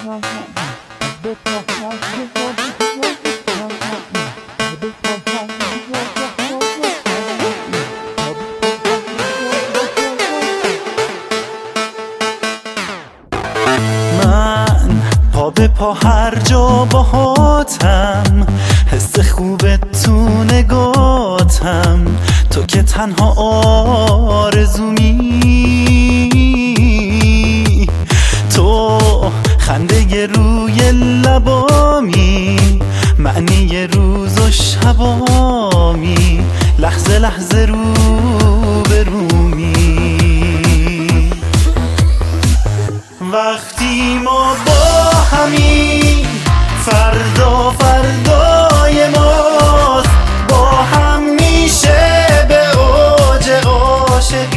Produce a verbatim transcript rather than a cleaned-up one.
من پا به پا هر جا باهاتم، حس خوب تو نگاتم، تو که تنها آرزومی، تو خنده روی لبامی، معنی روز و شبامی، لحظه لحظه رو به رومی. وقتی ما با همین فردا فردای ماست، با هم میشه به اوج عاشقی.